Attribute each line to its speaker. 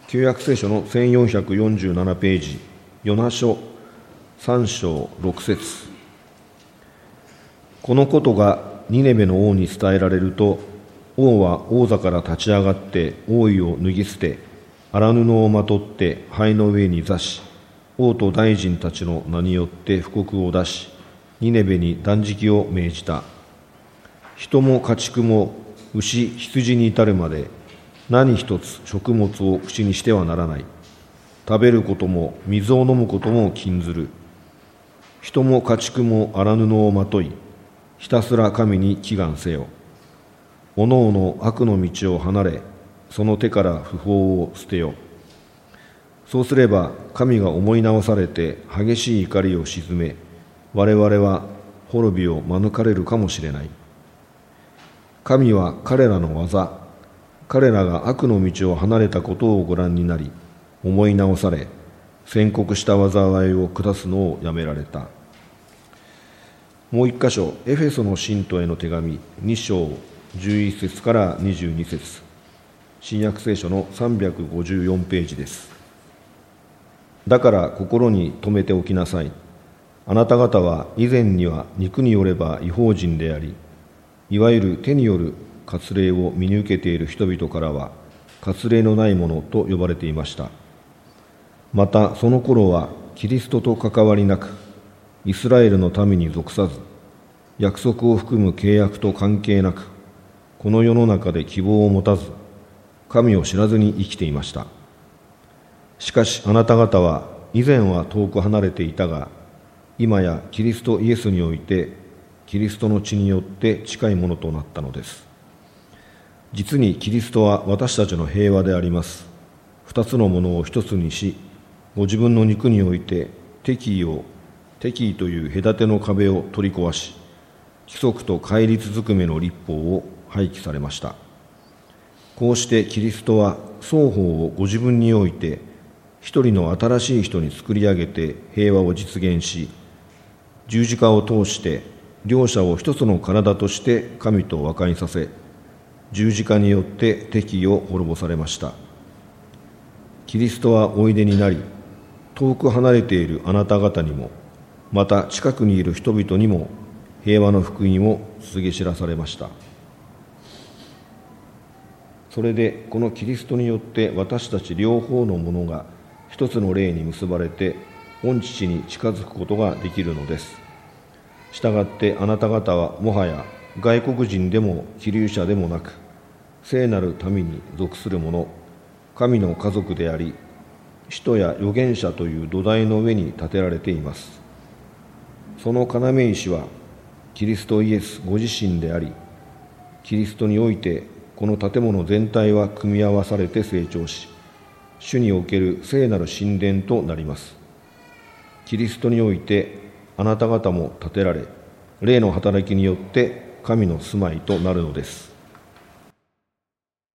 Speaker 1: 旧約聖書の1447ページ、ヨナ書3章6節。このことがニネベの王に伝えられると、王は王座から立ち上がって王位を脱ぎ捨て、荒布をまとって灰の上に座し、王と大臣たちの名によって布告を出し、ニネベに断食を命じた。人も家畜も牛、羊に至るまで何一つ食物を口にしてはならない。食べることも水を飲むことも禁ずる。人も家畜も荒布をまとい、ひたすら神に祈願せよ。おのおの悪の道を離れ、その手から不法を捨てよ。そうすれば神が思い直されて激しい怒りを鎮め、我々は滅びを免れるかもしれない。神は彼らの技、彼らが悪の道を離れたことをご覧になり、思い直され、宣告した災いを下すのをやめられた。もう一箇所、エフェソの信徒への手紙2章11節から22節。新約聖書の354ページです。だから心に留めておきなさい。あなた方は以前には肉によれば異邦人であり、いわゆる手による割礼を身に受けている人々からは割礼のないものと呼ばれていました。またその頃はキリストと関わりなく、イスラエルの民に属さず、約束を含む契約と関係なく、この世の中で希望を持たず、神を知らずに生きていました。しかしあなた方は以前は遠く離れていたが、今やキリストイエスにおいてキリストの血によって近いものとなったのです。実にキリストは私たちの平和であります。二つのものを一つにし、ご自分の肉において敵意という隔ての壁を取り壊し、規則と戒律ずくめの律法を廃棄されました。こうしてキリストは双方をご自分において一人の新しい人に作り上げて平和を実現し、十字架を通して両者を一つの体として神と和解させ、十字架によって敵意を滅ぼされました。キリストはおいでになり、遠く離れているあなた方にも、また近くにいる人々にも平和の福音を告げ知らされました。それでこのキリストによって私たち両方のものが一つの霊に結ばれて御父に近づくことができるのです。したがってあなた方はもはや外国人でも寄留者でもなく、聖なる民に属する者、神の家族であり、使徒や預言者という土台の上に建てられています。その要石はキリストイエスご自身であり、キリストにおいてこの建物全体は組み合わされて成長し、主における聖なる神殿となります。キリストにおいてあなた方も建てられ、霊の働きによって神の住まいとなるのです。